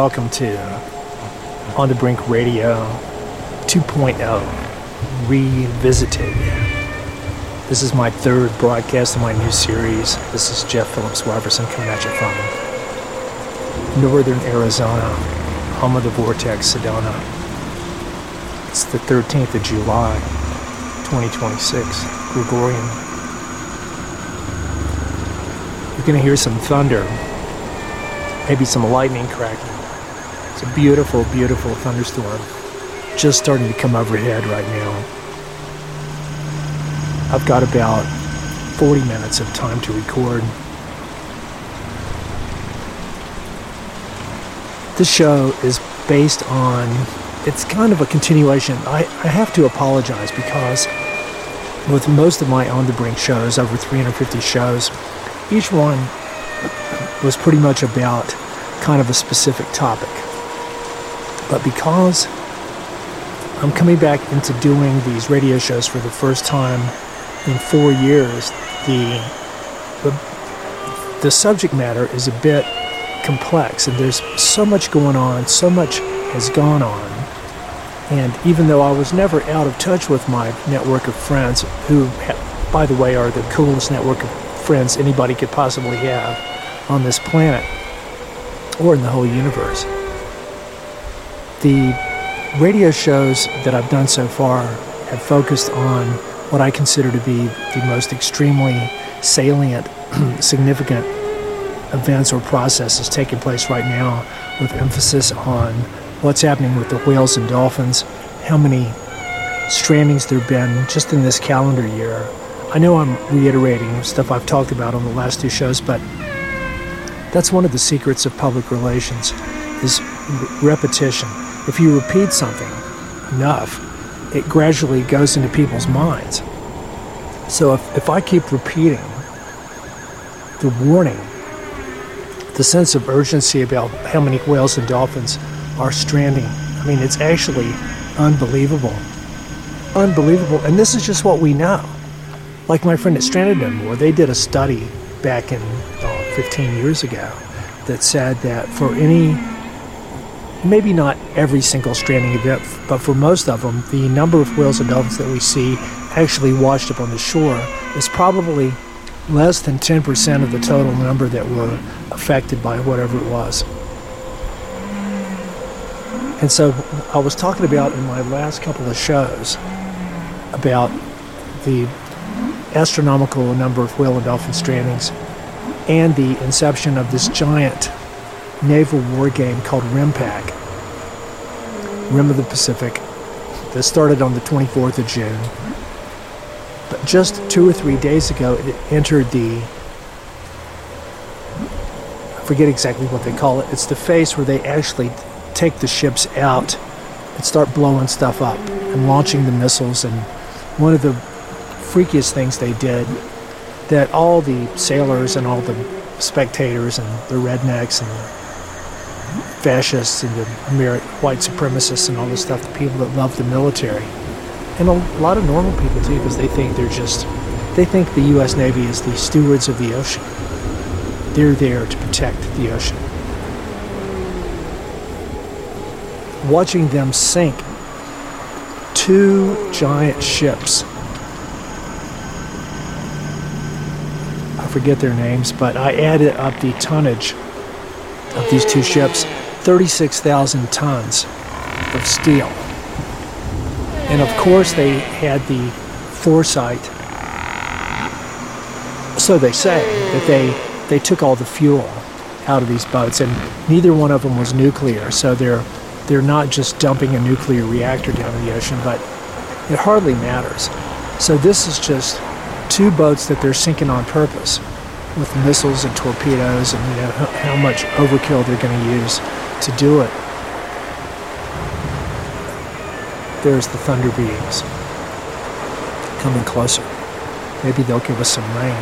welcome to On the Brink Radio 2.0 Revisited. This is my third broadcast of my new series. This is Jeff Phillips Waverson coming at you from northern Arizona, home of the Vortex, Sedona. It's the 13th of July, 2026, Gregorian. You're going to hear some thunder, maybe some lightning cracking. It's a beautiful, beautiful thunderstorm just starting to come overhead right now. I've got about 40 minutes of time to record. This show is based on, it's kind of a continuation. I have to apologize because with most of my On the Brink shows, over 350 shows, each one was pretty much about kind of a specific topic. But because I'm coming back into doing these radio shows for the first time in 4 years, the subject matter is a bit complex, and there's so much going on, so much has gone on. And even though I was never out of touch with my network of friends, who, by the way, are the coolest network of friends anybody could possibly have on this planet or in the whole universe, the radio shows that I've done so far have focused on what I consider to be the most extremely salient, significant events or processes taking place right now, with emphasis on what's happening with the whales and dolphins, how many strandings there have been just in this calendar year. I know I'm reiterating stuff I've talked about on the last two shows, but that's one of the secrets of public relations, is repetition. If you repeat something enough, it gradually goes into people's minds. So if I keep repeating the warning, the sense of urgency about how many whales and dolphins are stranding, I mean, it's actually unbelievable. Unbelievable. And this is just what we know. Like my friend at Stranded No More, they did a study back in 15 years ago that said that for any, maybe not every single stranding event, but for most of them, the number of whales and dolphins that we see actually washed up on the shore is probably less than 10% of the total number that were affected by whatever it was. And so I was talking about in my last couple of shows about the astronomical number of whale and dolphin strandings and the inception of this giant naval war game called RIMPAC, Rim of the Pacific, that started on the 24th of June. But just 2 or 3 days ago, it entered I forget exactly what they call it. It's the phase where they actually take the ships out and start blowing stuff up and launching the missiles. And one of the freakiest things they did, that all the sailors and all the spectators and the rednecks and the fascists and the white supremacists and all this stuff, the people that love the military, and a lot of normal people too, because they think the U.S. Navy is the stewards of the ocean. They're there to protect the ocean. Watching them sink 2 giant ships, I forget their names, but I added up the tonnage of these 2 ships, 36,000 tons of steel. And of course they had the foresight, so they say, that they took all the fuel out of these boats, and neither one of them was nuclear, so they're not just dumping a nuclear reactor down in the ocean, but it hardly matters. So this is just 2 boats that they're sinking on purpose with missiles and torpedoes, and how much overkill they're going to use to do it. There's the thunder beams coming closer. Maybe they'll give us some rain.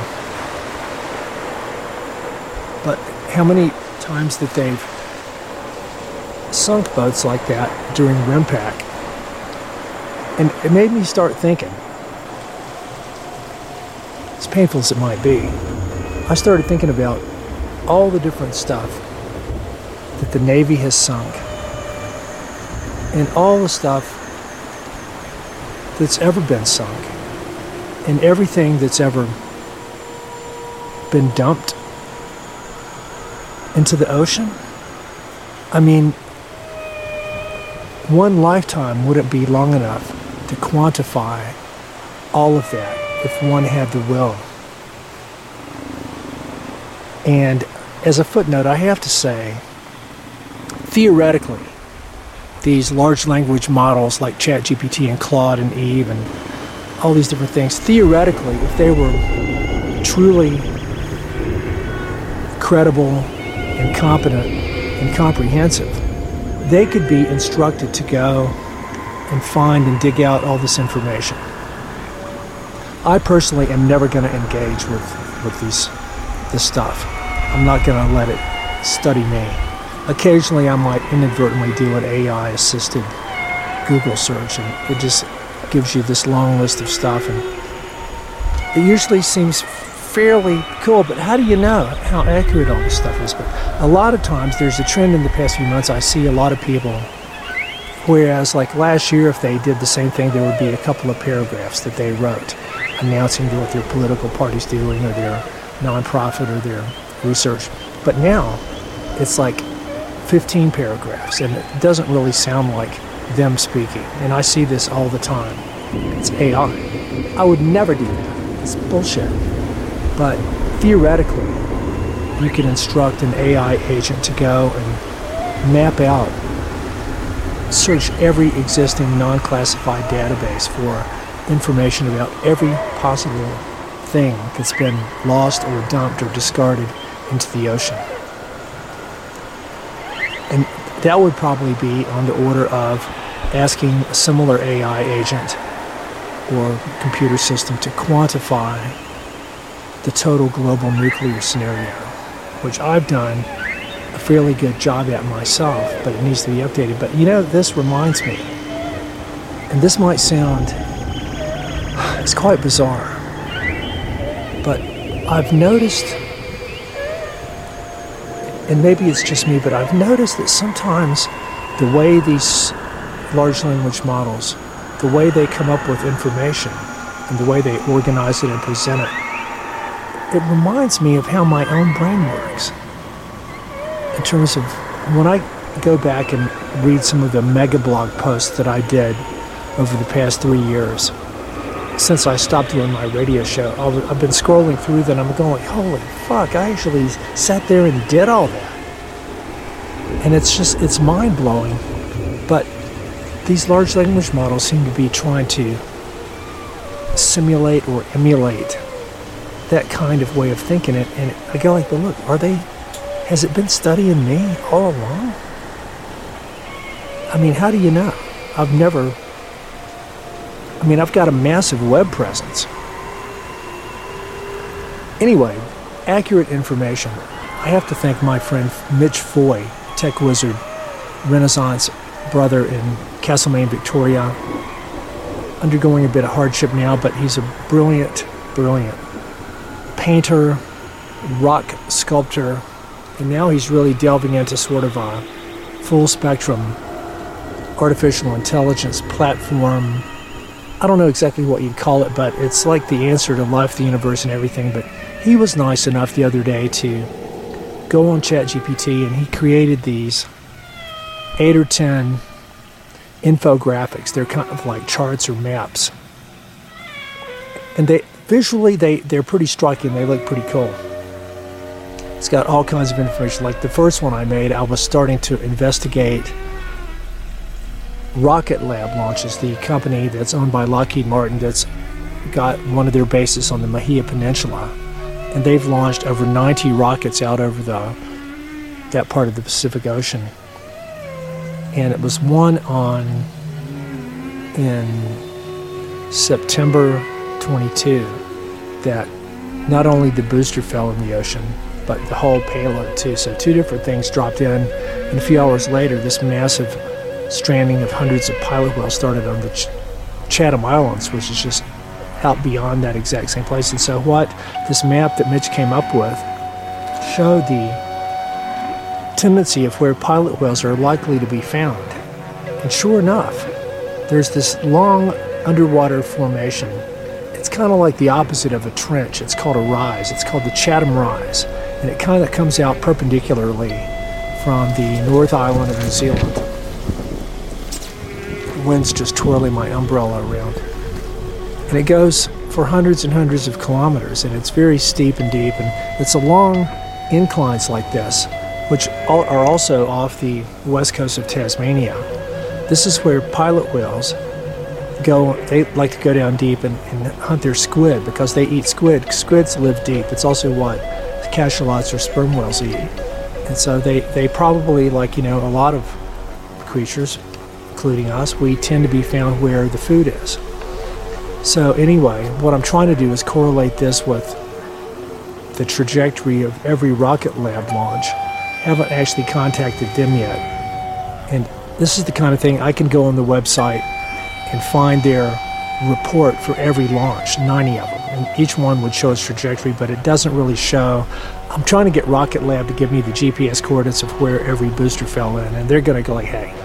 But how many times that they've sunk boats like that during RIMPAC? And it made me start thinking, as painful as it might be, I started thinking about all the different stuff that the Navy has sunk, and all the stuff that's ever been sunk, and everything that's ever been dumped into the ocean. I mean, one lifetime wouldn't be long enough to quantify all of that if one had the will. And as a footnote, I have to say, theoretically, these large language models like ChatGPT and Claude and Eve and all these different things, theoretically, if they were truly credible and competent and comprehensive, they could be instructed to go and find and dig out all this information. I personally am never going to engage with this stuff. I'm not going to let it study me. Occasionally I might inadvertently do an AI-assisted Google search, and it just gives you this long list of stuff, and it usually seems fairly cool, but how do you know how accurate all this stuff is? But a lot of times there's a trend in the past few months. I see a lot of people, whereas like last year, if they did the same thing, there would be a couple of paragraphs that they wrote announcing what their political party's doing or their nonprofit or their research. But now it's like 15 paragraphs, and it doesn't really sound like them speaking. And I see this all the time. It's AI. I would never do that. It's bullshit. But theoretically, you can instruct an AI agent to go and map out, search every existing non-classified database for information about every possible thing that's been lost or dumped or discarded into the ocean. And that would probably be on the order of asking a similar AI agent or computer system to quantify the total global nuclear scenario, which I've done a fairly good job at myself, but it needs to be updated. But you know, this reminds me, and this might sound, it's quite bizarre, but I've noticed, and maybe it's just me, but I've noticed that sometimes the way these large language models, the way they come up with information and the way they organize it and present it, it reminds me of how my own brain works. In terms of when I go back and read some of the mega blog posts that I did over the past 3 years, since I stopped doing my radio show, I've been scrolling through them and I'm going, holy fuck, I actually sat there and did all that. And it's mind-blowing. But these large language models seem to be trying to simulate or emulate that kind of way of thinking it. And I go like, but look, has it been studying me all along? I mean, how do you know? I've got a massive web presence. Anyway, accurate information. I have to thank my friend Mitch Foy, tech wizard, Renaissance brother in Castlemaine, Victoria, undergoing a bit of hardship now, but he's a brilliant painter, rock sculptor, and now he's really delving into sort of a full spectrum artificial intelligence platform. I don't know exactly what you'd call it, but it's like the answer to life, the universe, and everything. But he was nice enough the other day to go on ChatGPT, and he created these 8 or 10 infographics. They're kind of like charts or maps. And they're pretty striking. They look pretty cool. It's got all kinds of information. Like the first one I made, I was starting to investigate Rocket Lab launches, the company that's owned by Lockheed Martin that's got one of their bases on the Mahia Peninsula. And they've launched over 90 rockets out over that part of the Pacific Ocean. And it was one in September 22 that not only the booster fell in the ocean, but the whole payload too. So 2 different things dropped in, and a few hours later, this massive stranding of hundreds of pilot whales started on the Chatham Islands, which is just out beyond that exact same place. And so what this map that Mitch came up with showed the tendency of where pilot whales are likely to be found. And sure enough, there's this long underwater formation. It's kind of like the opposite of a trench. It's called a rise. It's called the Chatham Rise. And it kind of comes out perpendicularly from the North Island of New Zealand. The wind's just twirling my umbrella around. And it goes for hundreds and hundreds of kilometers, and it's very steep and deep, and it's along inclines like this, which are also off the west coast of Tasmania. This is where pilot whales go. They like to go down deep and hunt their squid because they eat squid. Squids live deep. It's also what cachalots or sperm whales eat. And so they probably, like, a lot of creatures, including us, we tend to be found where the food is. So anyway, what I'm trying to do is correlate this with the trajectory of every Rocket Lab launch. Haven't actually contacted them yet. And this is the kind of thing I can go on the website and find their report for every launch, 90 of them. And each one would show its trajectory, but it doesn't really show. I'm trying to get Rocket Lab to give me the GPS coordinates of where every booster fell in, and they're going to go like, hey,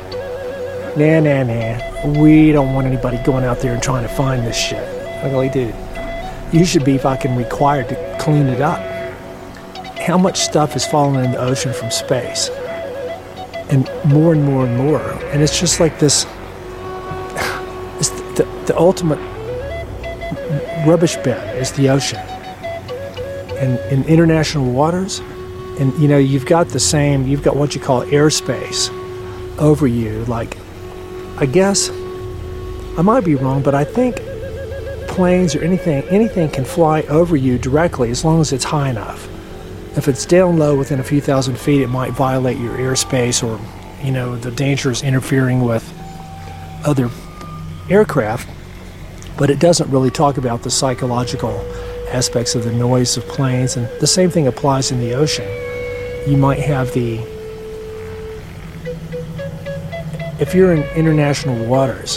nah, we don't want anybody going out there and trying to find this shit. I go like, dude, you should be fucking required to clean it up. How much stuff is falling in the ocean from space? And more and more and more. And it's just like this, it's the ultimate rubbish bin is the ocean. And in international waters, and you've got what you call airspace over you. Like, I guess, I might be wrong, but I think planes or anything can fly over you directly as long as it's high enough. If it's down low within a few thousand feet, it might violate your airspace, or, the danger is interfering with other aircraft. But it doesn't really talk about the psychological aspects of the noise of planes. And the same thing applies in the ocean. You might have if you're in international waters,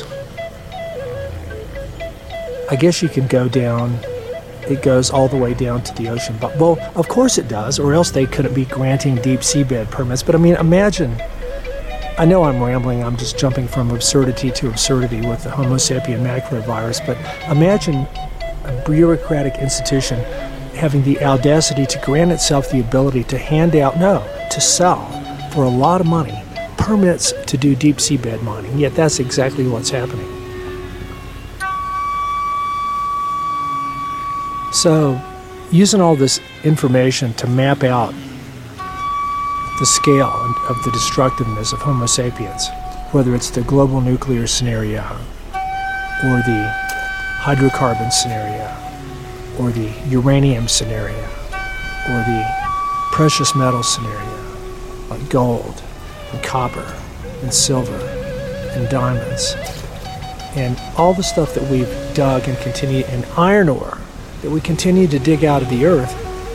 I guess you can go down. It goes all the way down to the ocean. But, well, of course it does, or else they couldn't be granting deep seabed permits. But I mean, imagine, I know I'm rambling, I'm just jumping from absurdity to absurdity with the Homo sapien macrovirus, but imagine a bureaucratic institution having the audacity to grant itself the ability to to sell for a lot of money permits to do deep seabed mining. Yet that's exactly what's happening. So, using all this information to map out the scale of the destructiveness of Homo sapiens, whether it's the global nuclear scenario, or the hydrocarbon scenario, or the uranium scenario, or the precious metal scenario, like gold, and copper, and silver, and diamonds, and all the stuff that we've dug and continue, and iron ore, that we continue to dig out of the earth.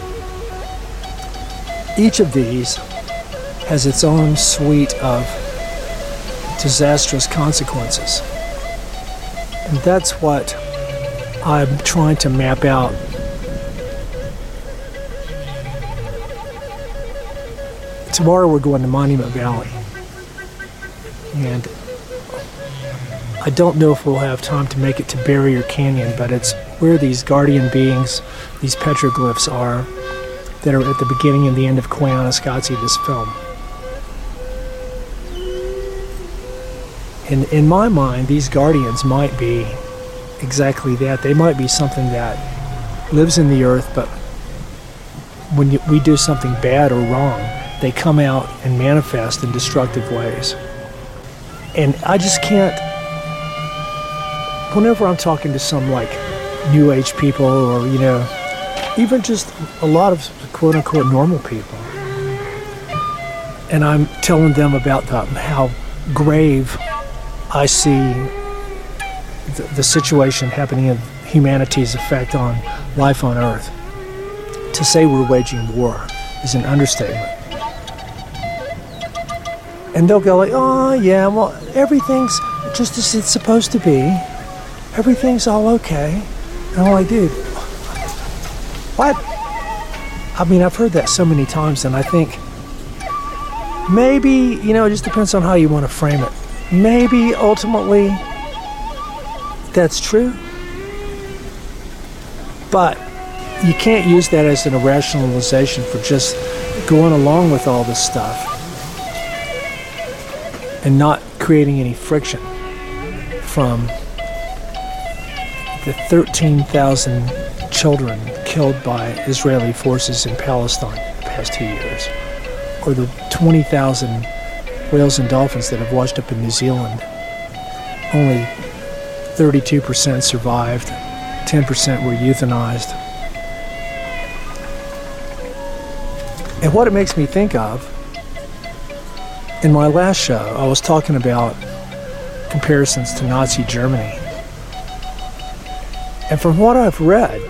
Each of these has its own suite of disastrous consequences. And that's what I'm trying to map out. Tomorrow we're going to Monument Valley. And I don't know if we'll have time to make it to Barrier Canyon, but it's where these guardian beings, these petroglyphs are, that are at the beginning and the end of Koyaanisqatsi, this film. And in my mind, these guardians might be exactly that. They might be something that lives in the earth, but when we do something bad or wrong, they come out and manifest in destructive ways. And I just can't, whenever I'm talking to some like New Age people, or even just a lot of quote unquote normal people, and I'm telling them about how grave I see the situation happening in humanity's effect on life on Earth, to say we're waging war is an understatement. And they'll go like, oh yeah, well, everything's just as it's supposed to be. Everything's all okay. And I'm like, dude, what? I mean, I've heard that so many times, and I think Maybe, it just depends on how you want to frame it. Maybe ultimately that's true. But you can't use that as an rationalization for just going along with all this stuff and not creating any friction from the 13,000 children killed by Israeli forces in Palestine in the past 2 years, or the 20,000 whales and dolphins that have washed up in New Zealand. Only 32% survived, 10% were euthanized. And what it makes me think of, in my last show, I was talking about comparisons to Nazi Germany. And from what I've read,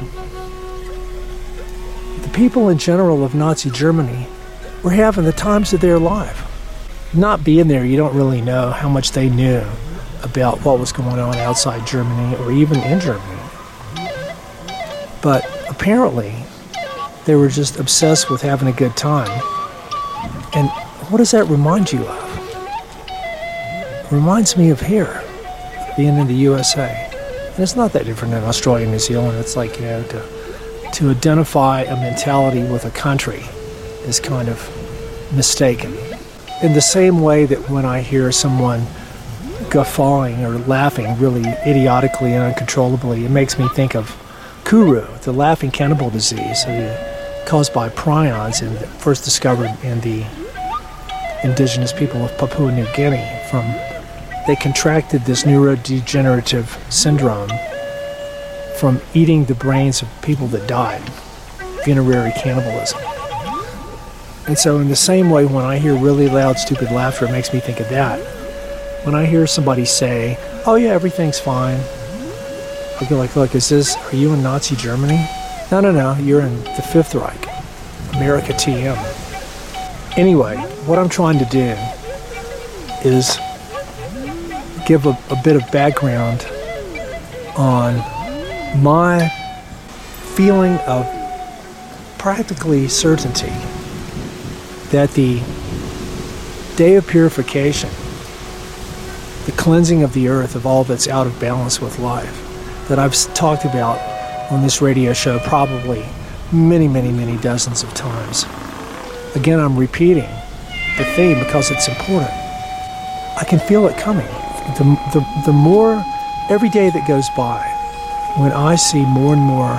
the people in general of Nazi Germany were having the times of their life. Not being there, you don't really know how much they knew about what was going on outside Germany or even in Germany. But apparently, they were just obsessed with having a good time. And what does that remind you of? It reminds me of here, being in the USA. And it's not that different in Australia and New Zealand. It's like, to identify a mentality with a country is kind of mistaken. In the same way that when I hear someone guffawing or laughing really idiotically and uncontrollably, it makes me think of Kuru, the laughing cannibal disease caused by prions and first discovered in the indigenous people of Papua New Guinea. They contracted this neurodegenerative syndrome from eating the brains of people that died, funerary cannibalism. And so in the same way, when I hear really loud, stupid laughter, it makes me think of that. When I hear somebody say, oh yeah, everything's fine, I go like, look, are you in Nazi Germany? No, you're in the Fifth Reich, America TM. Anyway, what I'm trying to do is give a bit of background on my feeling of practically certainty that the day of purification, the cleansing of the earth of all that's out of balance with life, that I've talked about on this radio show probably many, many, many dozens of times. Again, I'm repeating the theme because it's important. I can feel it coming. The more, every day that goes by, when I see more and more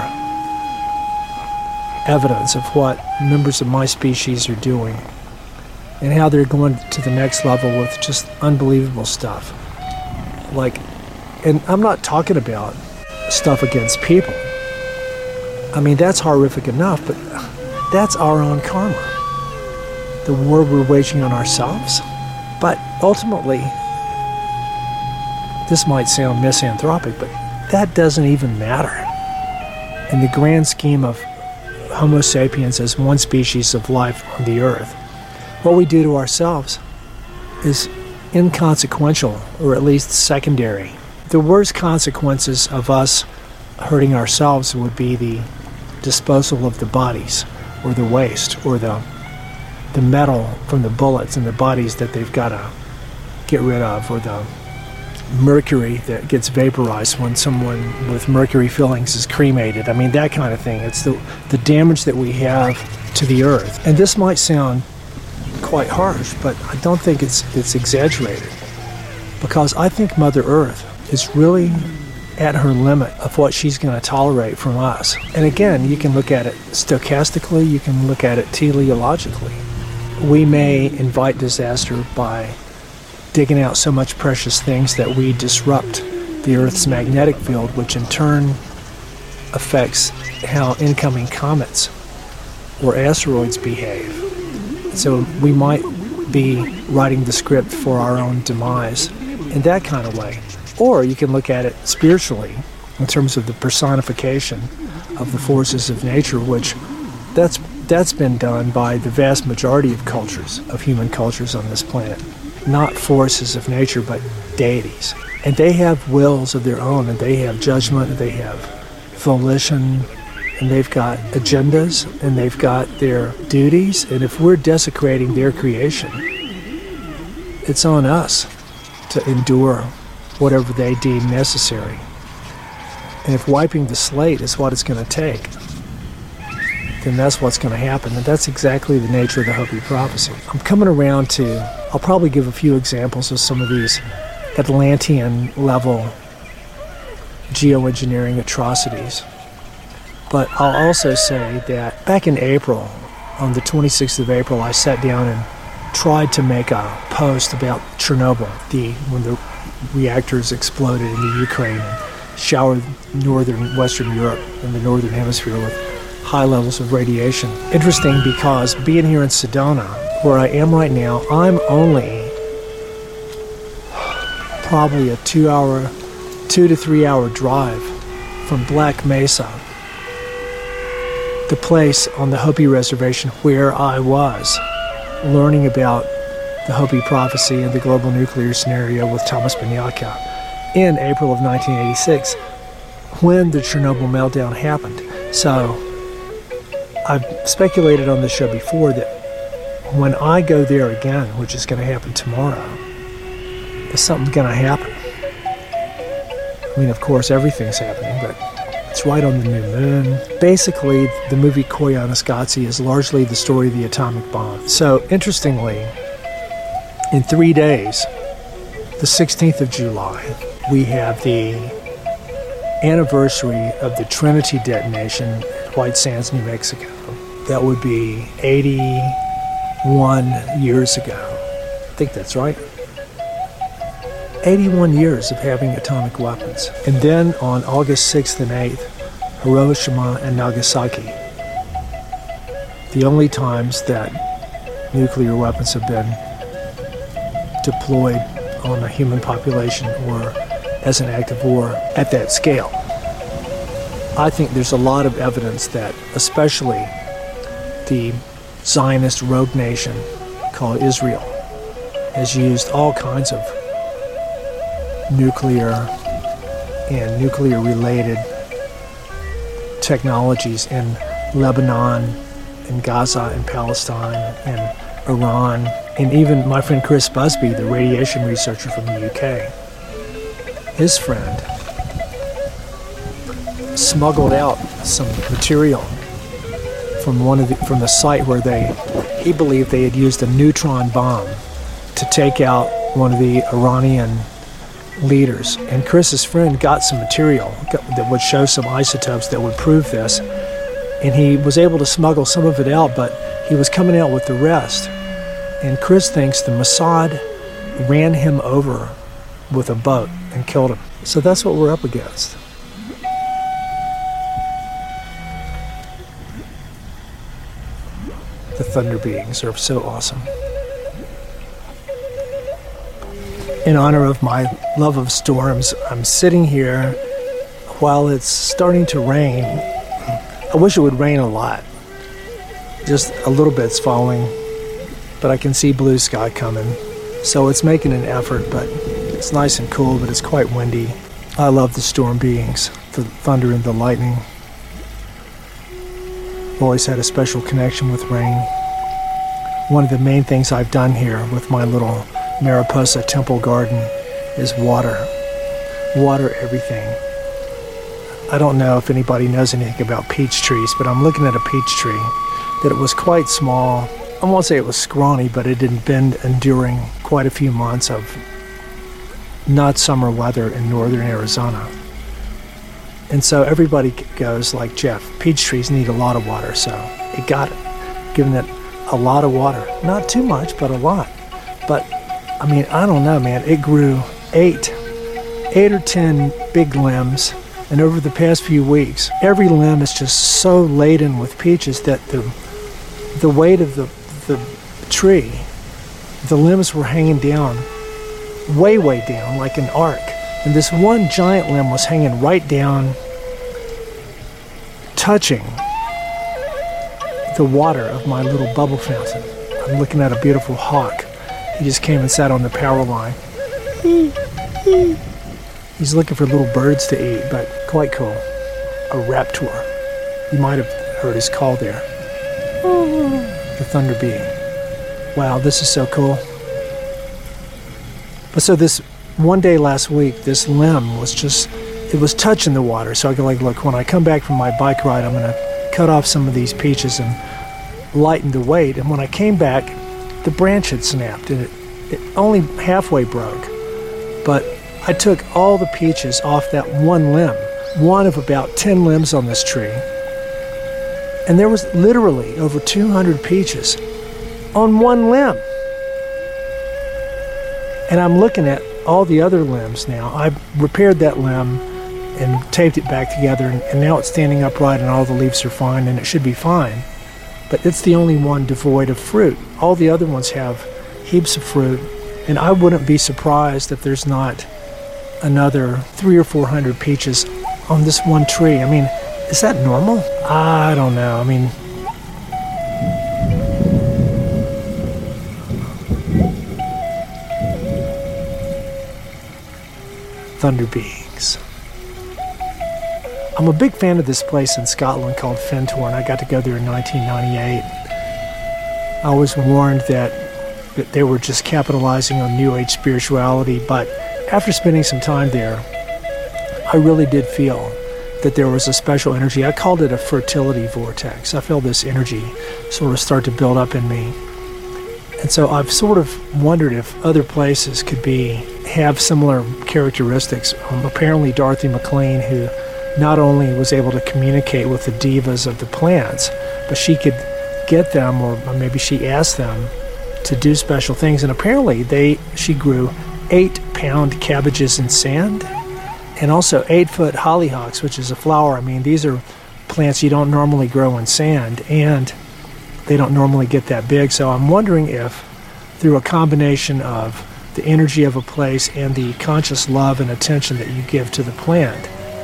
evidence of what members of my species are doing and how they're going to the next level with just unbelievable stuff. And I'm not talking about stuff against people. I mean, that's horrific enough, but that's our own karma. The war we're waging on ourselves. But ultimately, this might sound misanthropic, but that doesn't even matter. In the grand scheme of Homo sapiens as one species of life on the earth, what we do to ourselves is inconsequential, or at least secondary. The worst consequences of us hurting ourselves would be the disposal of the bodies, or the waste, or the metal from the bullets in the bodies that they've got to get rid of, or the mercury that gets vaporized when someone with mercury fillings is cremated. I mean, that kind of thing. It's the damage that we have to the earth. And this might sound quite harsh, but I don't think it's exaggerated, because I think Mother Earth is really at her limit of what she's going to tolerate from us. And again, you can look at it stochastically, you can look at it teleologically. We may invite disaster by digging out so much precious things that we disrupt the Earth's magnetic field, which in turn affects how incoming comets or asteroids behave. So we might be writing the script for our own demise in that kind of way. Or you can look at it spiritually in terms of the personification of the forces of nature, which that's been done by the vast majority of cultures, of human cultures on this planet. Not forces of nature, but deities. And they have wills of their own, and they have judgment, and they have volition, and they've got agendas, and they've got their duties. And if we're desecrating their creation it's on us to endure whatever they deem necessary. And if wiping the slate is what it's going to take, then that's what's going to happen. And that's exactly the nature of the Hopi prophecy. I'm coming around to, I'll probably give a few examples of some of these Atlantean level geoengineering atrocities. But I'll also say that back in April, on the 26th of April, I sat down and tried to make a post about Chernobyl, when the reactors exploded in the Ukraine and showered Western Europe and the northern hemisphere with high levels of radiation. Interesting because being here in Sedona, where I am right now, I'm only probably a 2 to 3 hour drive from Black Mesa, the place on the Hopi reservation where I was learning about the Hopi prophecy and the global nuclear scenario with Thomas Banyaka in April of 1986 when the Chernobyl meltdown happened. So I've speculated on this show before that when I go there again, which is going to happen tomorrow, there's something going to happen. I mean, of course, everything's happening, but it's right on the new moon. Basically, the movie Koyaanisqatsi is largely the story of the atomic bomb. So, interestingly, in 3 days, the 16th of July, we have the anniversary of the Trinity detonation at White Sands, New Mexico. That would be 81 years ago. I think that's right. 81 years of having atomic weapons. And then on August 6th and 8th, Hiroshima and Nagasaki. The only times that nuclear weapons have been deployed on a human population or as an act of war at that scale. I think there's a lot of evidence that especially the Zionist rogue nation called Israel has used all kinds of nuclear and nuclear-related technologies in Lebanon, in Gaza, in Palestine, in Iran, and even my friend Chris Busby, the radiation researcher from the UK, his friend smuggled out some material from the site where he believed they had used a neutron bomb to take out one of the Iranian leaders. And Chris's friend got some material that would show some isotopes that would prove this, and he was able to smuggle some of it out, but he was coming out with the rest. And Chris thinks the Mossad ran him over with a boat and killed him. So that's what we're up against. The Thunder Beings are so awesome. In honor of my love of storms, I'm sitting here while it's starting to rain. I wish it would rain a lot. Just a little bit's falling, but I can see blue sky coming. So it's making an effort, but it's nice and cool, but it's quite windy. I love the storm beings, the thunder and the lightning. I've always had a special connection with rain. One of the main things I've done here with my little Mariposa temple garden is water. Water everything. I don't know if anybody knows anything about peach trees, but I'm looking at a peach tree that it was quite small. I won't say it was scrawny, but it had been enduring quite a few months of not summer weather in northern Arizona. And so everybody goes like, Jeff, peach trees need a lot of water, so it got it, giving it a lot of water. Not too much, but a lot. But I mean, I don't know, man. It grew eight or 10 big limbs, and over the past few weeks, every limb is just so laden with peaches that the weight of the tree, the limbs were hanging down, way down, like an arc. And this one giant limb was hanging right down, touching the water of my little bubble fountain. I'm looking at a beautiful hawk. He just came and sat on the power line. He's looking for little birds to eat, but quite cool. A raptor. You might have heard his call there. The thunder being. Wow, this is so cool. So this one day last week, this limb was it was touching the water. So I go like, look, when I come back from my bike ride, I'm going to cut off some of these peaches and lighten the weight. And when I came back, the branch had snapped and it only halfway broke. But I took all the peaches off that one limb, one of about 10 limbs on this tree. And there was literally over 200 peaches on one limb. And I'm looking at all the other limbs now. I repaired that limb and taped it back together, and now it's standing upright and all the leaves are fine and it should be fine. But it's the only one devoid of fruit. All the other ones have heaps of fruit, and I wouldn't be surprised if there's not another 300 or 400 peaches on this one tree. I mean, is that normal? I don't know. I mean, thunder beings. I'm a big fan of this place in Scotland called Fentorn. I got to go there in 1998. I was warned that they were just capitalizing on New Age spirituality, but after spending some time there, I really did feel that there was a special energy. I called it a fertility vortex. I felt this energy sort of start to build up in me. And so I've sort of wondered if other places could have similar characteristics. Apparently Dorothy McLean, who not only was able to communicate with the divas of the plants, but she could get them, or maybe she asked them, to do special things. And apparently she grew 8-pound cabbages in sand, and also 8-foot hollyhocks, which is a flower. I mean, these are plants you don't normally grow in sand, and they don't normally get that big. So I'm wondering if, through a combination of the energy of a place and the conscious love and attention that you give to the plant,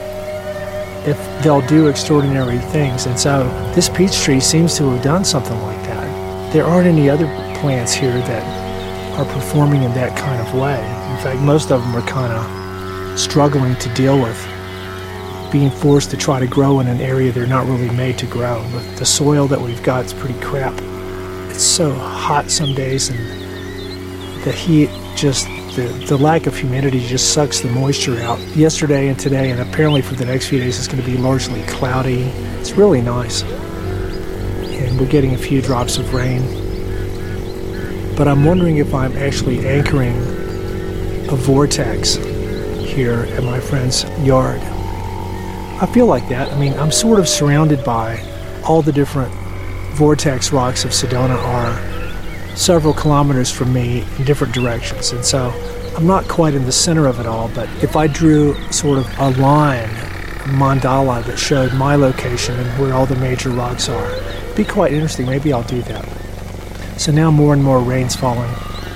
if they'll do extraordinary things. And so this peach tree seems to have done something like that. There aren't any other plants here that are performing in that kind of way. In fact, most of them are kind of struggling to deal with being forced to try to grow in an area they're not really made to grow. But the soil that we've got is pretty crap. It's so hot some days, and the heat the lack of humidity just sucks the moisture out. Yesterday and today, and apparently for the next few days, it's going to be largely cloudy. It's really nice. And we're getting a few drops of rain. But I'm wondering if I'm actually anchoring a vortex here at my friend's yard. I feel like that. I mean, I'm sort of surrounded by all the different vortex rocks of Sedona are several kilometers from me in different directions. And so I'm not quite in the center of it all, but if I drew sort of a line, a mandala that showed my location and where all the major rocks are, it'd be quite interesting. Maybe I'll do that. So now more and more rain's falling.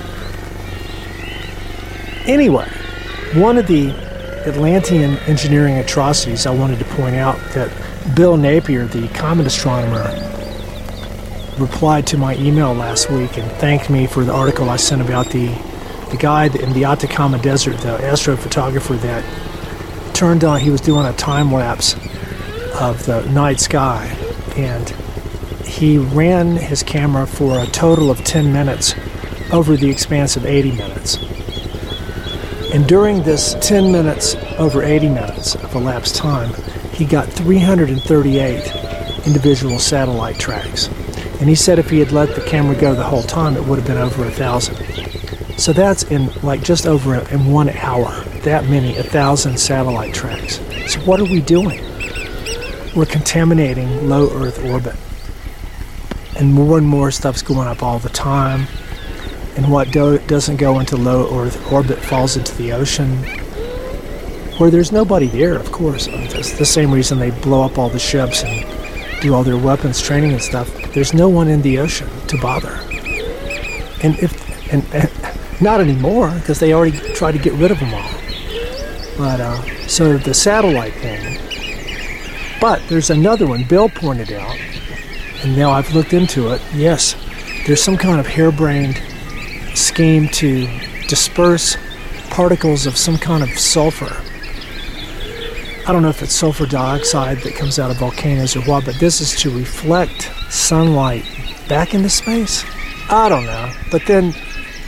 Anyway, one of the Atlantean engineering atrocities I wanted to point out, that Bill Napier, the comet astronomer, replied to my email last week and thanked me for the article I sent about the guy in the Atacama Desert, the astrophotographer that turned on. He was doing a time lapse of the night sky, and he ran his camera for a total of 10 minutes over the expanse of 80 minutes. And during this 10 minutes over 80 minutes of elapsed time, he got 338 individual satellite tracks. And he said if he had let the camera go the whole time, it would have been over 1,000. So that's in just over in 1 hour, that many, 1,000 satellite tracks. So what are we doing? We're contaminating low Earth orbit. And more stuff's going up all the time. And what doesn't go into low Earth orbit falls into the ocean, where there's nobody there, of course. That's the same reason they blow up all the ships and do all their weapons training and stuff. There's no one in the ocean to bother. And not anymore, because they already tried to get rid of them all. But so the satellite thing. But there's another one Bill pointed out, and now I've looked into it. Yes, there's some kind of harebrained scheme to disperse particles of some kind of sulfur. I don't know if it's sulfur dioxide that comes out of volcanoes or what, but this is to reflect sunlight back into space. I don't know. But then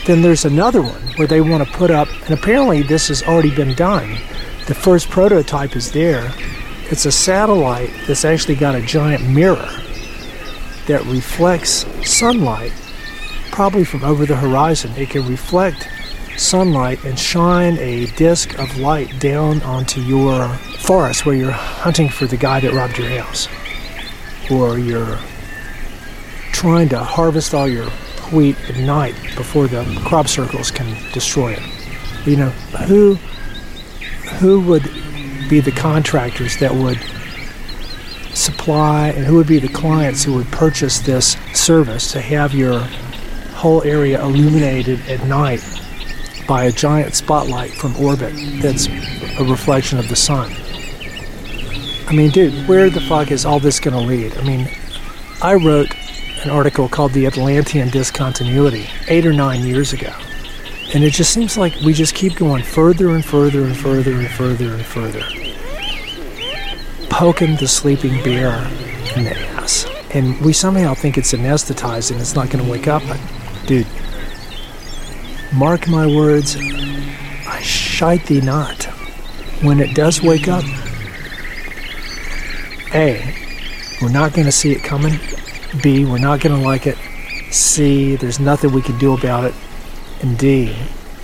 Then there's another one where they want to put up, and apparently this has already been done. The first prototype is there. It's a satellite that's actually got a giant mirror that reflects sunlight, probably from over the horizon. It can reflect sunlight and shine a disk of light down onto your forest where you're hunting for the guy that robbed your house, or you're trying to harvest all your wheat at night before the crop circles can destroy it. You know, who would be the contractors that would supply, and who would be the clients who would purchase this service to have your whole area illuminated at night by a giant spotlight from orbit that's a reflection of the sun? I mean, dude, where the fuck is all this going to lead? I mean, I wrote an article called The Atlantean Discontinuity 8 or 9 years ago. And it just seems like we just keep going further and further and further and further and further. Poking the sleeping bear in the ass. And we somehow think it's anesthetized and it's not going to wake up. But, dude, mark my words, I shite thee not. When it does wake up, A, we're not going to see it coming. B, we're not going to like it. C, there's nothing we can do about it. And D,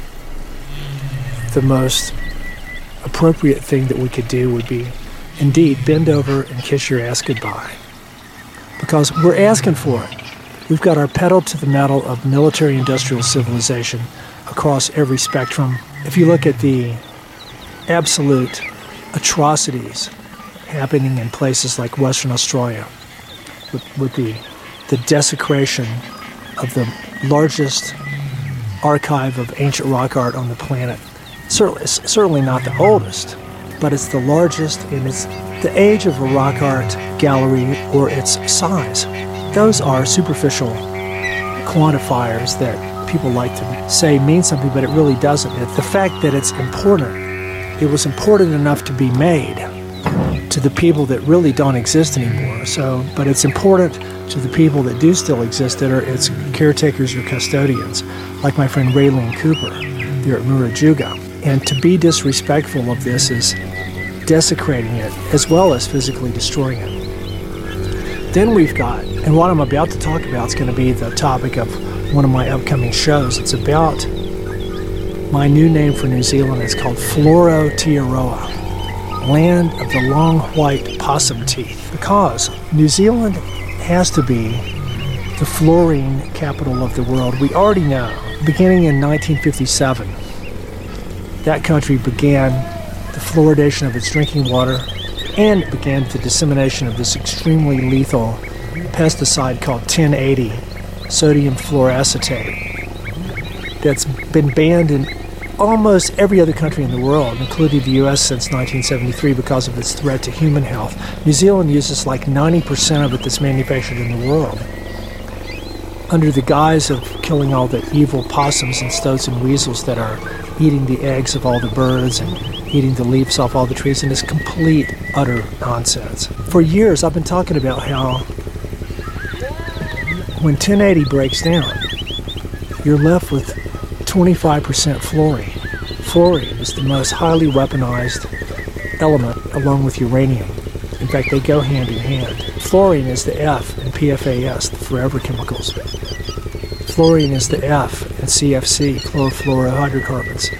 the most appropriate thing that we could do would be, indeed, bend over and kiss your ass goodbye. Because we're asking for it. We've got our pedal to the metal of military-industrial civilization across every spectrum. If you look at the absolute atrocities happening in places like Western Australia, with the desecration of the largest archive of ancient rock art on the planet. Certainly not the oldest, but it's the largest in its the age of a rock art gallery or its size. Those are superficial quantifiers that people like to say mean something, but it really doesn't. The fact that it's important, it was important enough to be made to the people that really don't exist anymore. So, but it's important to the people that do still exist, that are its caretakers or custodians, like my friend Raylene Cooper there at Murujuga. And to be disrespectful of this is desecrating it as well as physically destroying it. Then we've got, and what I'm about to talk about is going to be the topic of one of my upcoming shows. It's about my new name for New Zealand. It's called Floro-te-Aroa, land of the long white possum teeth, because New Zealand has to be the fluorine capital of the world. We already know, beginning in 1957, that country began the fluoridation of its drinking water and began the dissemination of this extremely lethal pesticide called 1080, sodium fluoracetate, that's been banned in almost every other country in the world, including the U.S. since 1973 because of its threat to human health. New Zealand uses like 90% of it that's manufactured in the world, under the guise of killing all the evil possums and stoats and weasels that are eating the eggs of all the birds and eating the leaves off all the trees, and it's complete, utter nonsense. For years, I've been talking about how when 1080 breaks down, you're left with 25% fluorine. Fluorine is the most highly weaponized element along with uranium. In fact, they go hand in hand. Fluorine is the F in PFAS, the forever chemicals. Fluorine is the F in CFC, chlorofluorohydrocarbons.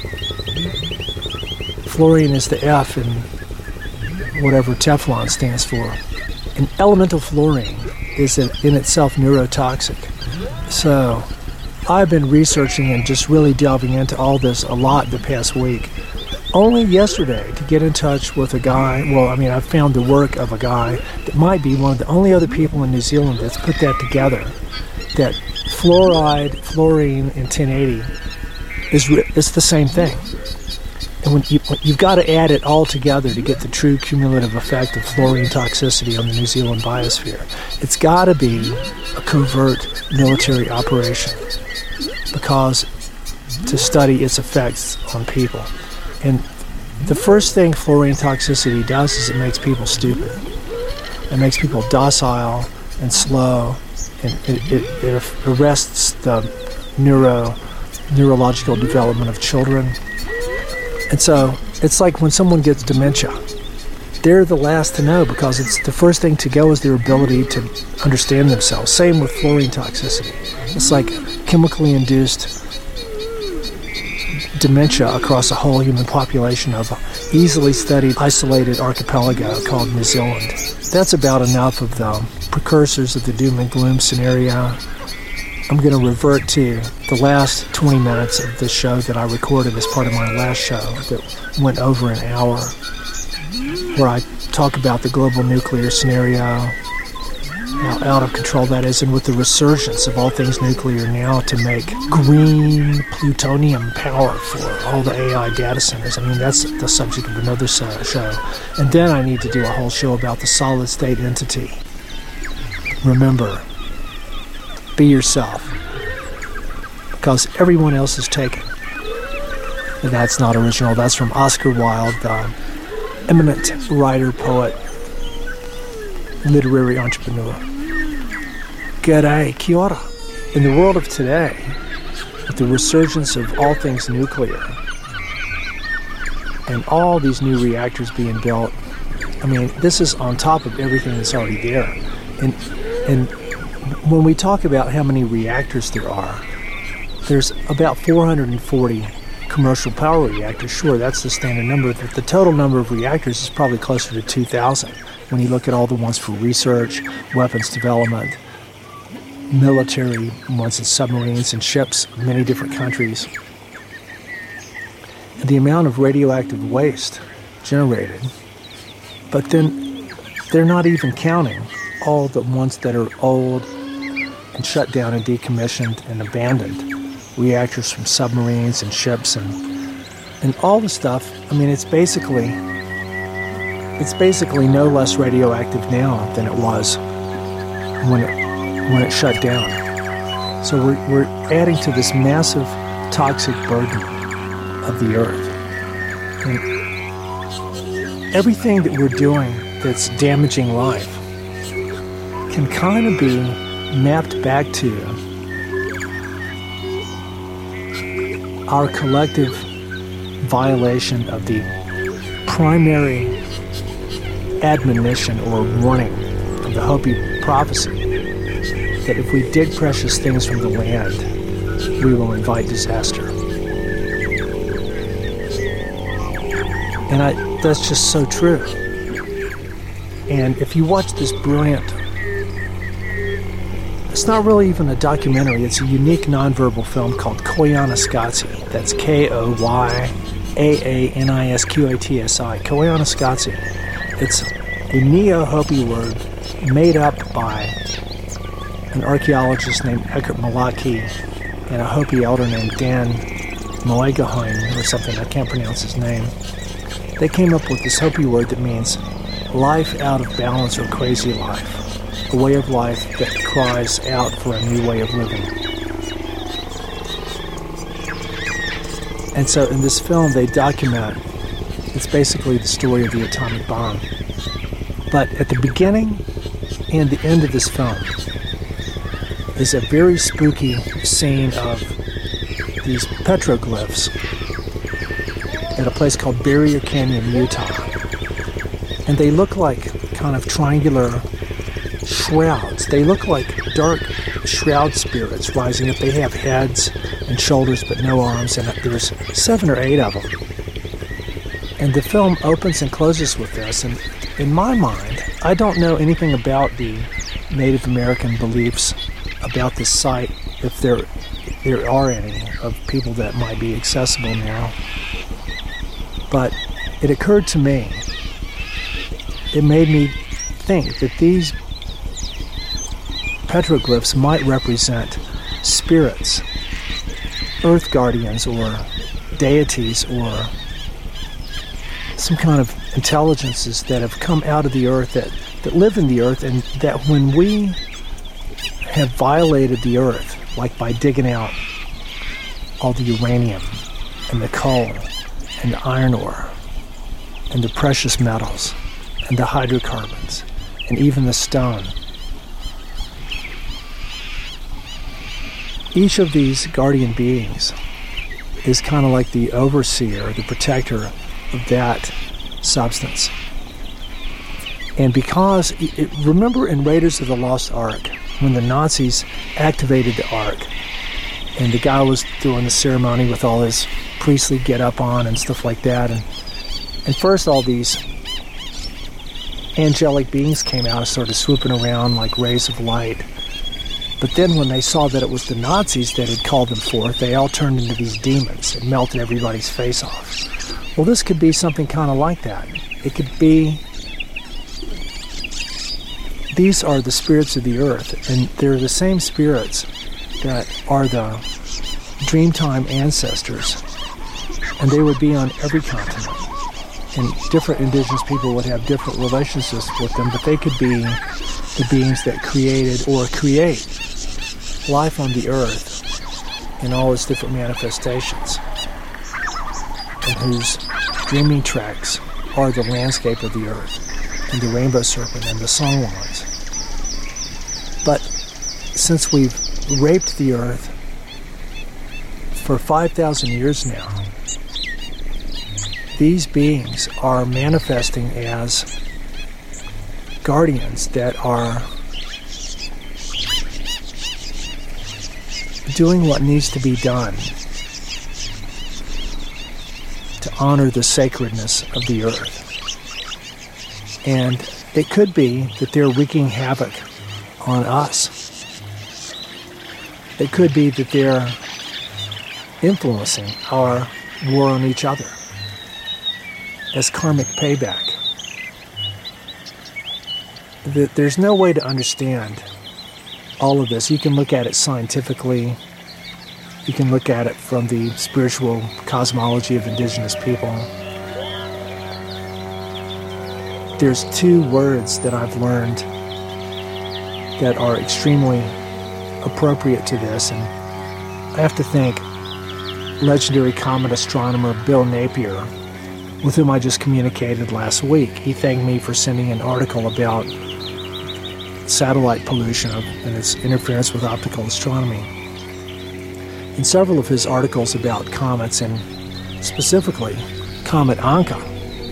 Fluorine is the F in whatever Teflon stands for. And elemental fluorine is in itself neurotoxic. So I've been researching and just really delving into all this a lot the past week. Only yesterday to get in touch with a guy, I found the work of a guy that might be one of the only other people in New Zealand that's put that together, that fluoride, fluorine, and 1080 is the same thing. And you've got to add it all together to get the true cumulative effect of fluorine toxicity on the New Zealand biosphere. It's got to be a covert military operation, because to study its effects on people. And the first thing fluorine toxicity does is it makes people stupid. It makes people docile and slow, and it arrests the neurological development of children. And so it's like when someone gets dementia, they're the last to know because it's the first thing to go is their ability to understand themselves. Same with fluorine toxicity. It's like chemically induced dementia across a whole human population of an easily studied, isolated archipelago called New Zealand. That's about enough of the precursors of the doom and gloom scenario. I'm going to revert to the last 20 minutes of this show that I recorded as part of my last show that went over an hour, where I talk about the global nuclear scenario, how out of control that is, and with the resurgence of all things nuclear now to make green plutonium power for all the AI data centers. I mean, that's the subject of another show. And then I need to do a whole show about the solid state entity. Remember, be yourself, because everyone else is taken. And that's not original. That's from Oscar Wilde, the eminent writer, poet, literary entrepreneur. G'day, kia ora. In the world of today, with the resurgence of all things nuclear and all these new reactors being built, I mean, this is on top of everything that's already there. And when we talk about how many reactors there are, there's about 440 commercial power reactors. Sure, that's the standard number, but the total number of reactors is probably closer to 2,000 when you look at all the ones for research, weapons development, military ones in submarines and ships, many different countries. And the amount of radioactive waste generated. But then they're not even counting all the ones that are old and shut down and decommissioned and abandoned. Reactors from submarines and ships and all the stuff. I mean, it's basically no less radioactive now than it was when it shut down. So we're adding to this massive toxic burden of the earth. And everything that we're doing that's damaging life can kind of be mapped back to our collective violation of the primary admonition or warning of the Hopi prophecy that if we dig precious things from the land, we will invite disaster. And that's just so true. And if you watch this brilliant, it's not really even a documentary, it's a unique nonverbal film called Koyaanisqatsi. That's Koyaanisqatsi. Koyaanisqatsi. It's a Neo-Hopi word made up by an archaeologist named Eckert Malaki and a Hopi elder named Dan Moegahoin or something, I can't pronounce his name. They came up with this Hopi word that means life out of balance or crazy life. A way of life that cries out for a new way of living. And so in this film they document, it's basically the story of the atomic bomb. But at the beginning and the end of this film is a very spooky scene of these petroglyphs at a place called Barrier Canyon, Utah. And they look like kind of triangular shrouds. They look like dark shroud spirits rising up. They have heads and shoulders but no arms, and there's 7 or 8 of them. And the film opens and closes with this, and in my mind, I don't know anything about the Native American beliefs about this site, if there are any of people that might be accessible now. But it occurred to me, it made me think that these petroglyphs might represent spirits, earth guardians, or deities, or some kind of intelligences that have come out of the earth, that live in the earth, and that when we have violated the earth, like by digging out all the uranium and the coal and the iron ore and the precious metals and the hydrocarbons and even the stone, each of these guardian beings is kind of like the overseer, the protector of that substance. And because, remember in Raiders of the Lost Ark, when the Nazis activated the Ark, and the guy was doing the ceremony with all his priestly get-up on and stuff like that, and first all these angelic beings came out, sort of swooping around like rays of light. But then when they saw that it was the Nazis that had called them forth, they all turned into these demons and melted everybody's face off. Well, this could be something kind of like that. It could be, these are the spirits of the earth, and they're the same spirits that are the Dreamtime ancestors, and they would be on every continent. And different indigenous people would have different relationships with them, but they could be the beings that created or create life on the earth in all its different manifestations, and whose dreaming tracks are the landscape of the earth, and the rainbow serpent and the songwands. But since we've raped the earth for 5,000 years now, these beings are manifesting as guardians that are doing what needs to be done to honor the sacredness of the earth. And it could be that they're wreaking havoc on us. It could be that they're influencing our war on each other as karmic payback. There's no way to understand all of this. You can look at it scientifically. You can look at it from the spiritual cosmology of indigenous people. There's two words that I've learned that are extremely appropriate to this, and I have to thank legendary comet astronomer Bill Napier, with whom I just communicated last week. He thanked me for sending an article about satellite pollution and its interference with optical astronomy. In several of his articles about comets, and specifically Comet Anka,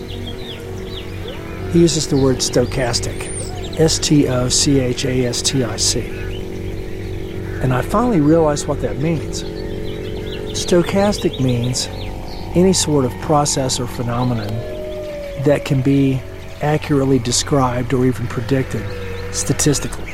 he uses the word stochastic, S-T-O-C-H-A-S-T-I-C. And I finally realized what that means. Stochastic means any sort of process or phenomenon that can be accurately described or even predicted statistically.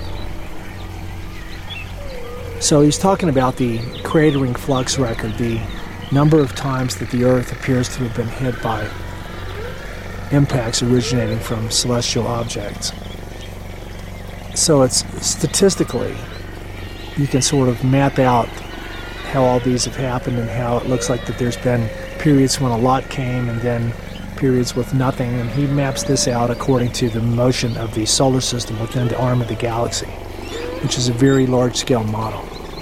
So he's talking about the cratering flux record, the number of times that the Earth appears to have been hit by impacts originating from celestial objects. So it's statistically, you can sort of map out how all these have happened and how it looks like that there's been periods when a lot came and then periods with nothing, and he maps this out according to the motion of the solar system within the arm of the galaxy, which is a very large-scale model.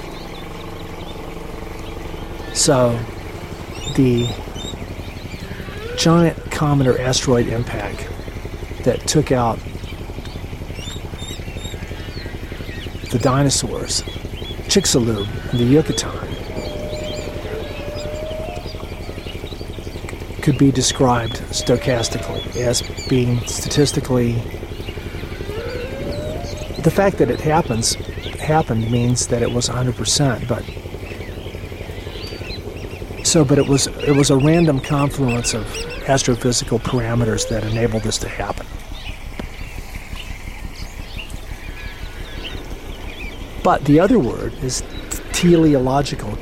So the giant comet or asteroid impact that took out the dinosaurs, Chicxulub and the Yucatan, could be described stochastically as being statistically, the fact that it happened means that it was 100%, but it was a random confluence of astrophysical parameters that enabled this to happen. But the other word is teleological,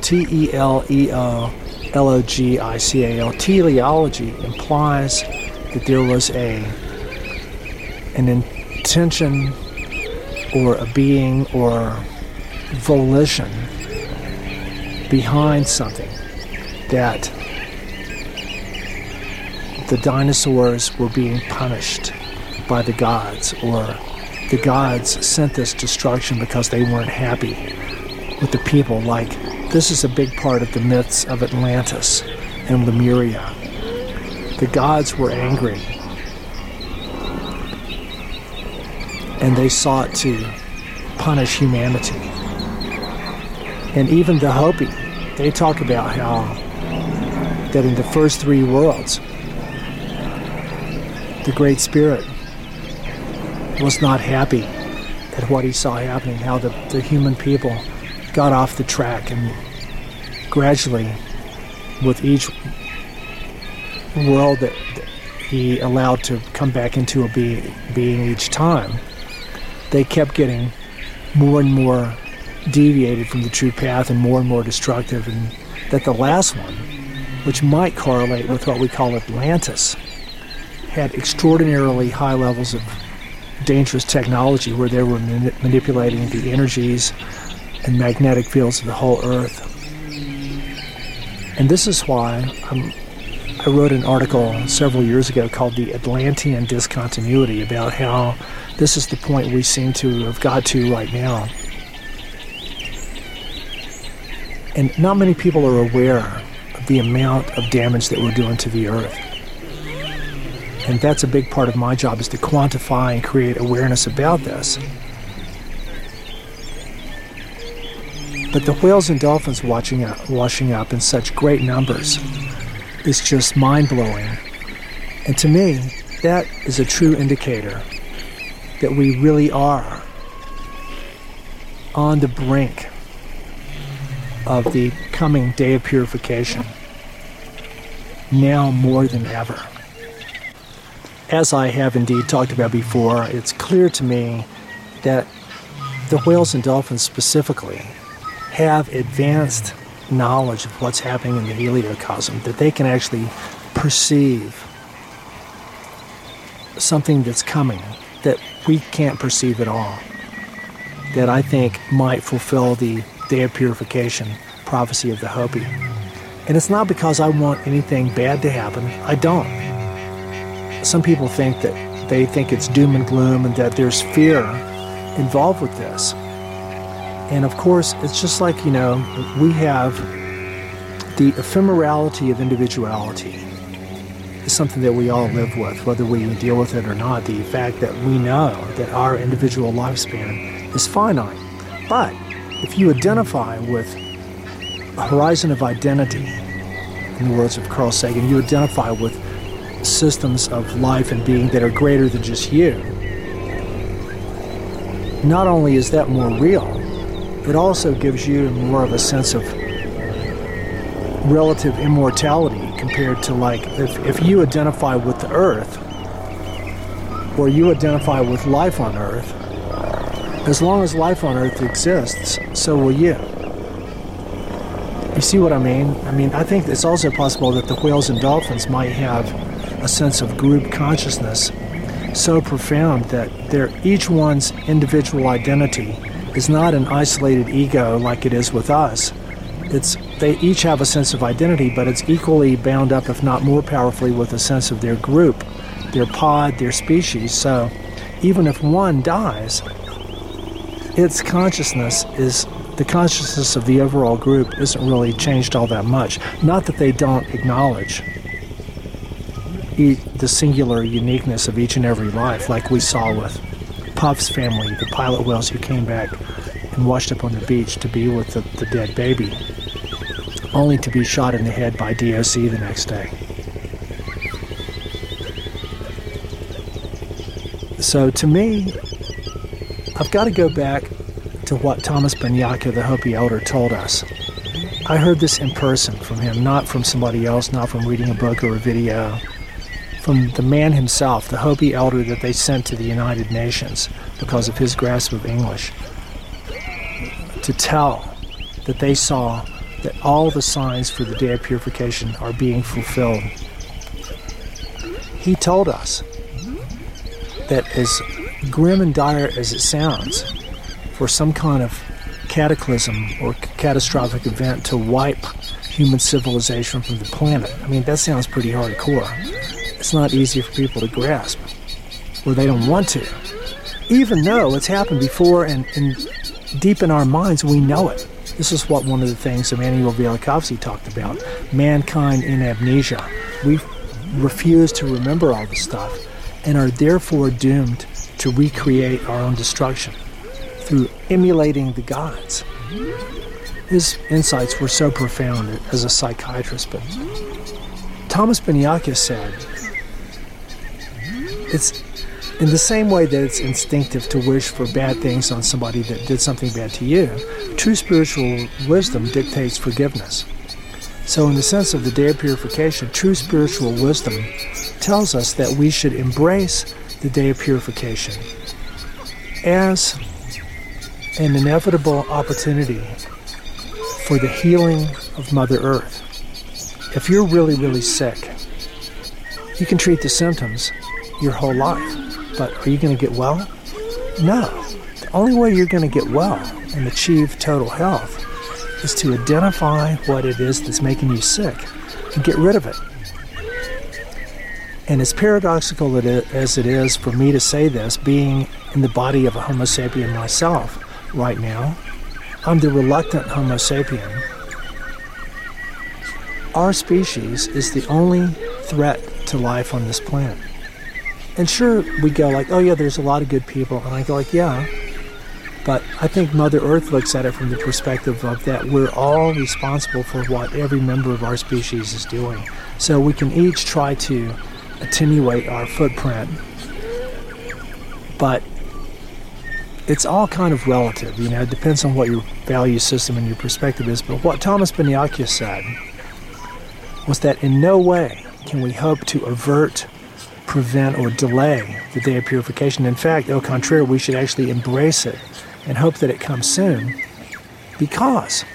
T-E-L-E-O-L-O-G-I-C-A-L. Teleology implies that there was an intention or a being or volition behind something, that the dinosaurs were being punished by the gods, or the gods sent this destruction because they weren't happy with the people. Like, this is a big part of the myths of Atlantis and Lemuria. The gods were angry, and they sought to punish humanity. And even the Hopi they talk about how that in the first three worlds, the Great Spirit was not happy at what he saw happening, how the human people got off the track, and gradually, with each world that he allowed to come back into a being each time, they kept getting more and more deviated from the true path and more destructive, and that the last one, which might correlate with what we call Atlantis, had extraordinarily high levels of dangerous technology where they were manipulating the energies and magnetic fields of the whole Earth. And this is why I wrote an article several years ago called The Atlantean Discontinuity, about how this is the point we seem to have got to right now. And not many people are aware of the amount of damage that we're doing to the Earth. And that's a big part of my job, is to quantify and create awareness about this. But the whales and dolphins washing up in such great numbers is just mind-blowing. And to me, that is a true indicator that we really are on the brink of the coming day of purification, now more than ever. As I have indeed talked about before, it's clear to me that the whales and dolphins specifically have advanced knowledge of what's happening in the heliocosm, that they can actually perceive something that's coming that we can't perceive at all, that I think might fulfill the day of purification prophecy of the Hopi. And it's not because I want anything bad to happen. I don't. Some people think that they think it's doom and gloom and that there's fear involved with this. And of course, it's just like, we have the ephemerality of individuality is something that we all live with, whether we deal with it or not. The fact that we know that our individual lifespan is finite. But if you identify with a horizon of identity, in the words of Carl Sagan, you identify with systems of life and being that are greater than just you, not only is that more real, it also gives you more of a sense of relative immortality compared to, like, if you identify with the Earth, or you identify with life on Earth, as long as life on Earth exists, so will you. You see what I mean? I think it's also possible that the whales and dolphins might have a sense of group consciousness so profound that each one's individual identity is not an isolated ego like it is with us. They each have a sense of identity, but it's equally bound up, if not more powerfully, with a sense of their group, their pod, their species. So even if one dies, its consciousness is the consciousness of the overall group isn't really changed all that much. Not that they don't acknowledge the singular uniqueness of each and every life, like we saw with Puff's family, the pilot whales who came back and washed up on the beach to be with the dead baby, only to be shot in the head by DOC the next day. So to me, I've got to go back to what Thomas Banyaka, the Hopi elder, told us. I heard this in person from him, not from somebody else, not from reading a book or a video, from the man himself, the Hopi elder that they sent to the United Nations because of his grasp of English, to tell that they saw that all the signs for the day of purification are being fulfilled. He told us that, as grim and dire as it sounds, for some kind of cataclysm or catastrophic event to wipe human civilization from the planet, that sounds pretty hardcore. It's not easy for people to grasp, or they don't want to, even though it's happened before, and deep in our minds we know it. This is what one of the things Emmanuel Velikovsky talked about, mankind in amnesia. We refuse to remember all this stuff and are therefore doomed to recreate our own destruction through emulating the gods. his insights were so profound as a psychiatrist. But Thomas Beniakius said, it's in the same way that it's instinctive to wish for bad things on somebody that did something bad to you, true spiritual wisdom dictates forgiveness. So in the sense of the day of purification, true spiritual wisdom tells us that we should embrace the day of purification as an inevitable opportunity for the healing of Mother Earth. If you're really, really sick, you can treat the symptoms your whole life, but are you going to get well? No. The only way you're going to get well and achieve total health is to identify what it is that's making you sick and get rid of it. And as paradoxical as it is for me to say this, being in the body of a Homo sapien myself right now, I'm the reluctant Homo sapien. Our species is the only threat to life on this planet. And sure, we go like, oh yeah, there's a lot of good people. And I go like, yeah. But I think Mother Earth looks at it from the perspective of that we're all responsible for what every member of our species is doing. So we can each try to attenuate our footprint. But it's all kind of relative, you know, it depends on what your value system and your perspective is. But what Thomas Beniakius said was that in no way can we hope to avert, prevent, or delay the day of purification. In fact, au contraire, we should actually embrace it and hope that it comes soon, because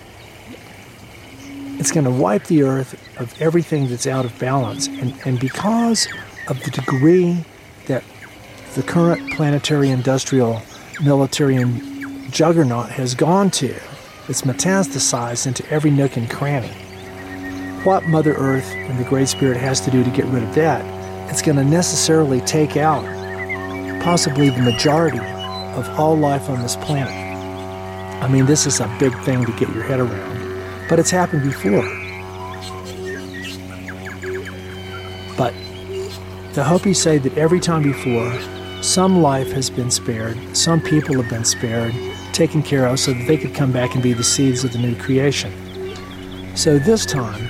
it's going to wipe the earth of everything that's out of balance. And because of the degree that the current planetary industrial military and juggernaut has gone to, it's metastasized into every nook and cranny. What Mother Earth and the Great Spirit has to do to get rid of that, it's going to necessarily take out possibly the majority of all life on this planet. I mean, this is a big thing to get your head around, but it's happened before. But the Hopi say that every time before, some life has been spared, some people have been spared, taken care of so that they could come back and be the seeds of the new creation. So this time,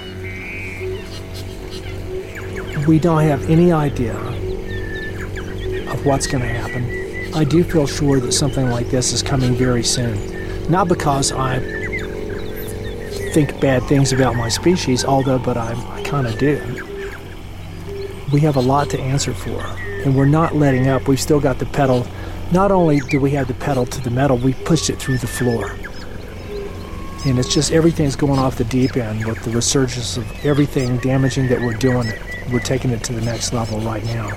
we don't have any idea of what's going to happen. I do feel sure that something like this is coming very soon. Not because I think bad things about my species, but I kind of do. We have a lot to answer for, and we're not letting up. We've still got the pedal. Not only do we have the pedal to the metal, we pushed it through the floor. And it's just everything's going off the deep end with the resurgence of everything damaging that we're doing. We're taking it to the next level right now.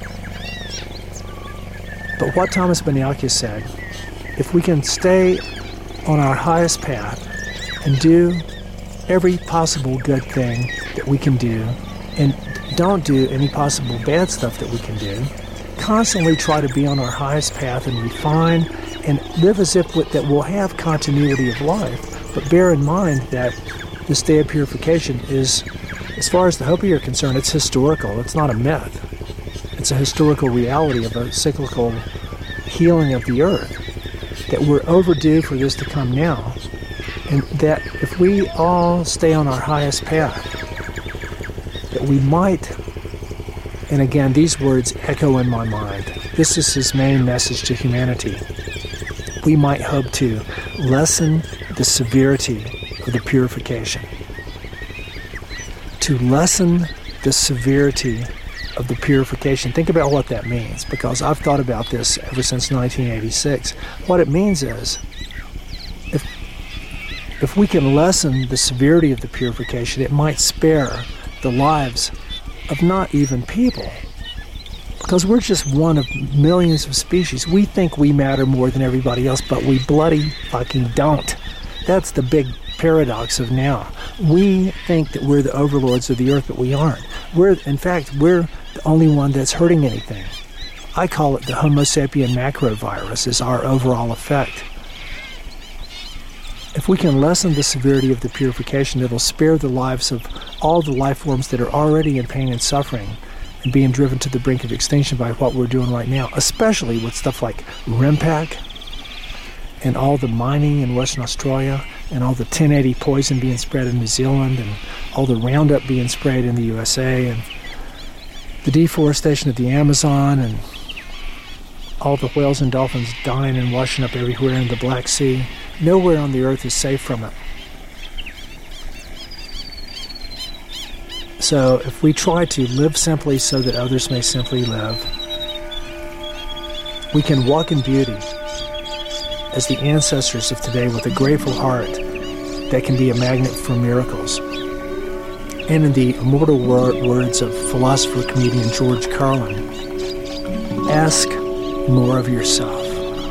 But what Thomas Beniakius said, if we can stay on our highest path and do every possible good thing that we can do, and don't do any possible bad stuff that we can do, constantly try to be on our highest path and refine and live as if that we'll have continuity of life. But bear in mind that this day of purification is, as far as the Hopi are concerned, it's historical. It's not a myth. It's a historical reality of a cyclical healing of the earth, that we're overdue for this to come now, and that if we all stay on our highest path, that we might, and again, these words echo in my mind, this is his main message to humanity, we might hope to lessen the severity of the purification. To lessen the severity of the purification. Think about what that means, because I've thought about this ever since 1986. What it means is, if we can lessen the severity of the purification, it might spare the lives of not even people. Because we're just one of millions of species. We think we matter more than everybody else, but we bloody fucking don't. That's the big paradox of now. We think that we're the overlords of the earth, but we aren't. In fact, we're the only one that's hurting anything. I call it the Homo sapien macrovirus, is our overall effect. If we can lessen the severity of the purification, it'll spare the lives of all the life forms that are already in pain and suffering and being driven to the brink of extinction by what we're doing right now, especially with stuff like RIMPAC and all the mining in Western Australia, and all the 1080 poison being spread in New Zealand, and all the Roundup being sprayed in the USA, and the deforestation of the Amazon, and all the whales and dolphins dying and washing up everywhere in the Black Sea. Nowhere on the earth is safe from it. So if we try to live simply so that others may simply live, we can walk in beauty as the ancestors of today with a grateful heart that can be a magnet for miracles. And in the immortal words of philosopher-comedian George Carlin, ask more of yourself.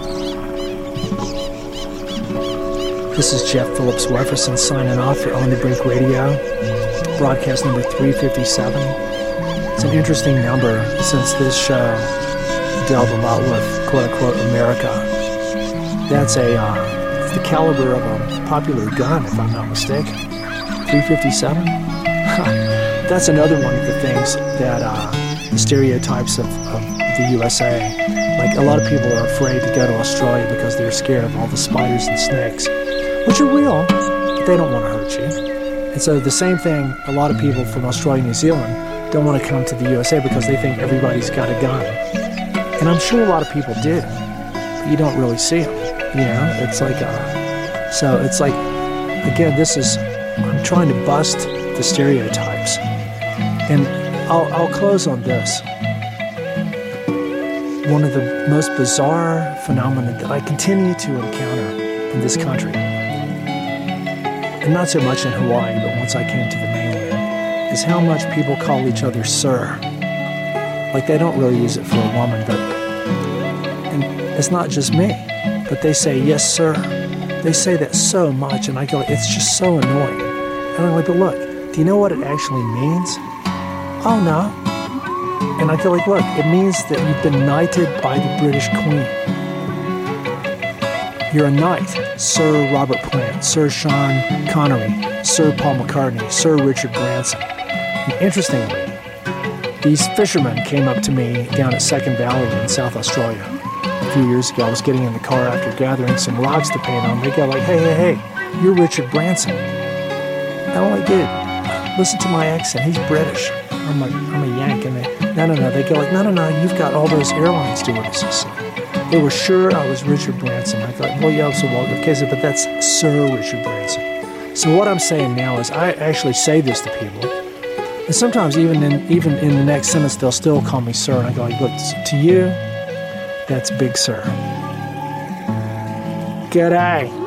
This is Jeff Phillips Wefferson signing off for On the Brink Radio, broadcast number 357. It's an interesting number since this show dealt a lot with quote-unquote America. That's the caliber of a popular gun, if I'm not mistaken. 357? That's another one of the things that the stereotypes of the USA. Like, a lot of people are afraid to go to Australia because they're scared of all the spiders and snakes, which are real, but they don't want to hurt you. And so the same thing, a lot of people from Australia and New Zealand don't want to come to the USA because they think everybody's got a gun. And I'm sure a lot of people do, but you don't really see them. You know, it's like, so it's like, again, I'm trying to bust the stereotypes. And I'll close on this. One of the most bizarre phenomena that I continue to encounter in this country, and not so much in Hawaii, but once I came to the mainland, is how much people call each other sir. Like, they don't really use it for a woman, and it's not just me, but they say, yes, sir. They say that so much, and I go, it's just so annoying. And I'm like, but look, do you know what it actually means? Oh, no. And I feel like, look, it means that you've been knighted by the British Queen. You're a knight. Sir Robert Plant, Sir Sean Connery, Sir Paul McCartney, Sir Richard Branson. And interestingly, these fishermen came up to me down at Second Valley in South Australia a few years ago. I was getting in the car after gathering some rocks to paint on. They go like, hey, you're Richard Branson. And I'm like, dude, listen to my accent. He's British. I'm a Yank. And they go like, no, you've got all those airline stewardesses. They were sure I was Richard Branson. I thought, well, yeah, so okay, but that's Sir Richard Branson. So what I'm saying now is I actually say this to people. And sometimes even in the next sentence, they'll still call me sir. And I go like, look, to you, that's Big Sir. G'day.